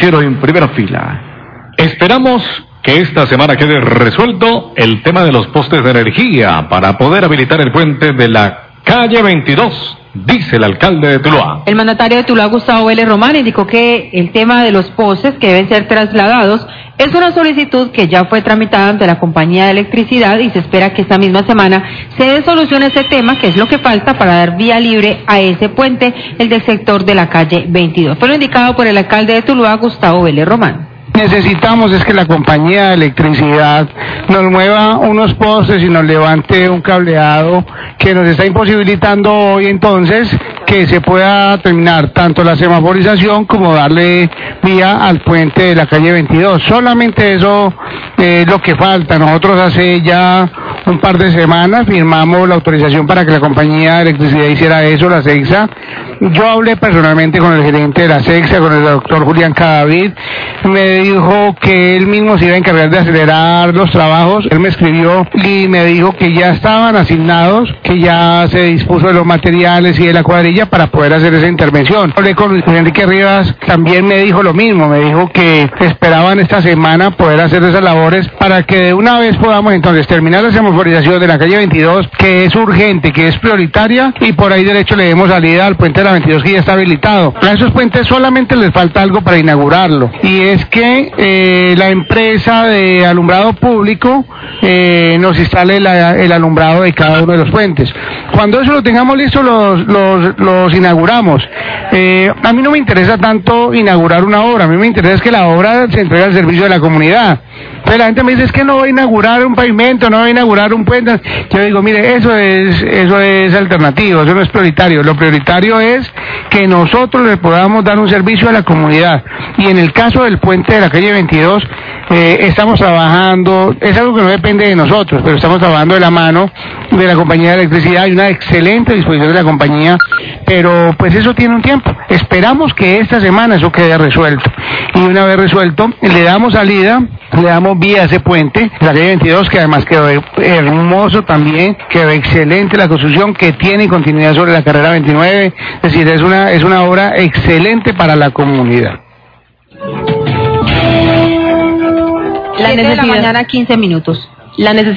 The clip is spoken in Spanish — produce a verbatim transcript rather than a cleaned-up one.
noticiero en primera fila. Esperamos que esta semana quede resuelto el tema de los postes de energía para poder habilitar el puente de la calle veintidós, dice el alcalde de Tuluá. El mandatario de Tuluá, Gustavo Vélez Román, indicó que el tema de los postes que deben ser trasladados es una solicitud que ya fue tramitada ante la compañía de electricidad y se espera que esta misma semana se dé solución a ese tema, que es lo que falta para dar vía libre a ese puente, el del sector de la calle veintidós. Fue lo indicado por el alcalde de Tuluá, Gustavo Vélez Román. Necesitamos es que la compañía de electricidad nos mueva unos postes y nos levante un cableado que nos está imposibilitando hoy, entonces que se pueda terminar tanto la semaforización como darle vía al puente de la calle veintidós. Solamente eso es lo que falta. Nosotros hace ya un par de semanas firmamos la autorización para que la compañía de electricidad hiciera eso, la CEXA. Yo hablé personalmente con el gerente de la CEXA, con el doctor Julián Cadavid. Me dijo que él mismo se iba a encargar de acelerar los trabajos. Él me escribió y me dijo que ya estaban asignados, que ya se dispuso de los materiales y de la cuadrilla para poder hacer esa intervención. Hablé con Luis Enrique Rivas, también me dijo lo mismo, me dijo que esperaban esta semana poder hacer esas labores para que de una vez podamos entonces terminar la semaforización de la calle veintidós, que es urgente, que es prioritaria, y por ahí derecho le demos salida al puente de la veintidós, que ya está habilitado. A esos puentes solamente les falta algo para inaugurarlo, y es que eh, la empresa de alumbrado público eh, nos instale la, el alumbrado de cada uno de los puentes. Cuando eso lo tengamos listo, los, los, los inauguramos. Eh, a mí no me interesa tanto inaugurar una obra, a mí me interesa es que la obra se entregue al servicio de la comunidad. Entonces la gente me dice, es que no voy a inaugurar un pavimento, no voy a inaugurar un puente. Yo digo, mire, eso es, eso es alternativo, eso no es prioritario. Lo prioritario es que nosotros le podamos dar un servicio a la comunidad. Y en el caso del puente de la calle veintidós, eh, estamos trabajando, es algo que no depende de nosotros, pero estamos trabajando de la mano de la compañía de electricidad. Hay una excelente disposición de la compañía, pero pues eso tiene un tiempo. Esperamos que esta semana eso quede resuelto. Y una vez resuelto, le damos salida, le damos vía a ese puente, la calle veintidós, que además quedó hermoso también, quedó excelente la construcción, que tiene continuidad sobre la carrera veintinueve, es decir, es una, es una obra excelente para la comunidad. La necesidad de la mañana, quince minutos. La necesidad